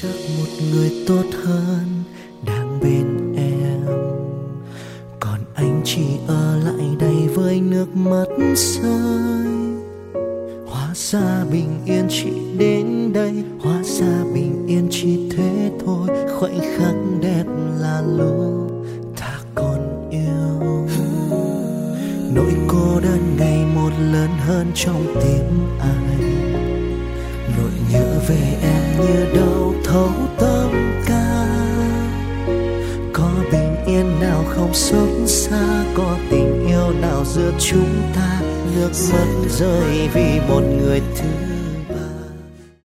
chắc một người tốt hơn đang bên em, còn anh chỉ ở lại đây với nước mắt rơi. Hóa ra bình yên chỉ đến đây, hóa ra bình yên chỉ thế thôi. Khoảnh khắc đẹp là lúc ta còn yêu. Nỗi cô đơn ngày một lớn hơn trong tim anh. Nỗi nhớ về em như đau thấu tâm can. Có bình yên nào không xót xa, có tình yêu nào giữa chúng ta nước mắt rơi vì một người thương.